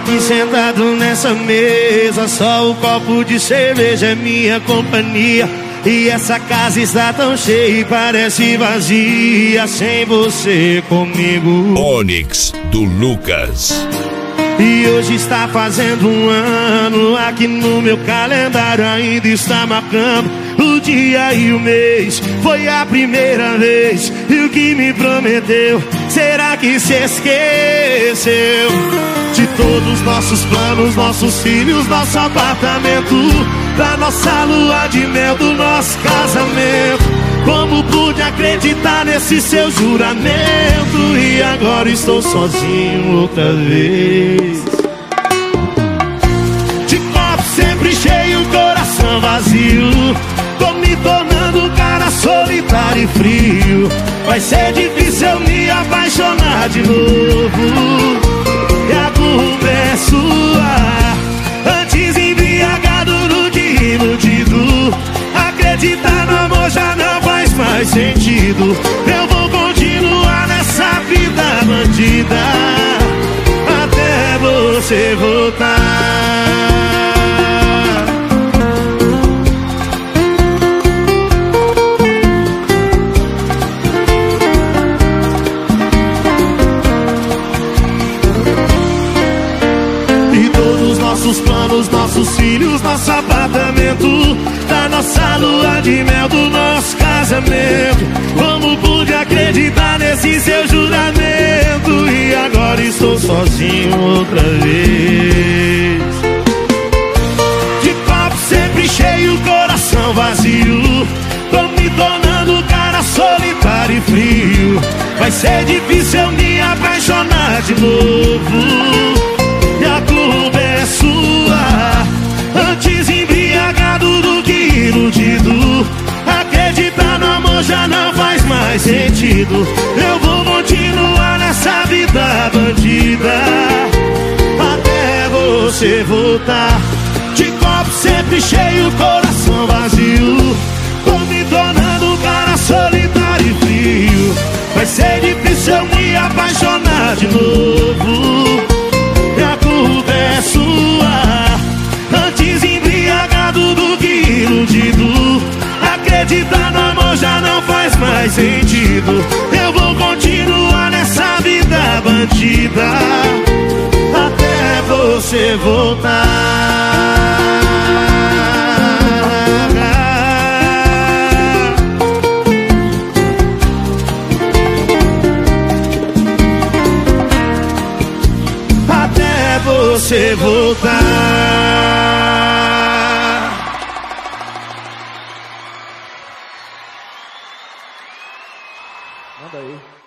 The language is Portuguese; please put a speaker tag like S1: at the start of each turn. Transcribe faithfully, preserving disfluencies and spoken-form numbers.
S1: aqui sentado nessa mesa, só o copo de cerveja é minha companhia. E essa casa está tão cheia e parece vazia sem você comigo.
S2: Onyx, do Lucas.
S1: E hoje está fazendo um ano, aqui no meu calendário ainda está marcando o dia e o mês. Foi a primeira vez, e o que me prometeu, será que se esqueceu? De todos os nossos planos, nossos filhos, nosso apartamento, da nossa lua de mel, do nosso casamento. Como pude acreditar nesse seu juramento? E agora estou sozinho outra vez. De copo sempre cheio, coração vazio. Tô me tornando um cara solitário e frio. Vai ser difícil eu me apaixonar de novo. E a culpa é sua. Antes embriagado do que iludido. Acreditar no amor já não faz mais sentido. Eu vou continuar nessa vida bandida até você voltar. E todos os nossos planos, nossos filhos, nosso apartamento, da nossa lua de mel, do nosso casamento. Como pude acreditar nesse seu juramento? E agora estou sozinho outra vez. De copo sempre cheio, coração vazio. Tô me tornando um cara solitário e frio. Vai ser difícil eu me apaixonar de novo. E a culpa é sua. Antes embriagado do que iludido. Acreditar no amor já não faz mais sentido. Eu vou continuar nessa vida bandida até você voltar. De copo sempre cheio, coração vazio. Tô me tornando um cara solitário e frio. Vai ser difícil eu me apaixonar de novo. E a culpa é sua. Antes embriagado do que iludido. Acreditar no amor já não faz mais sentido. Eu vou continuar nessa vida bandida até você voltar. Até você voltar.
S3: Manda aí.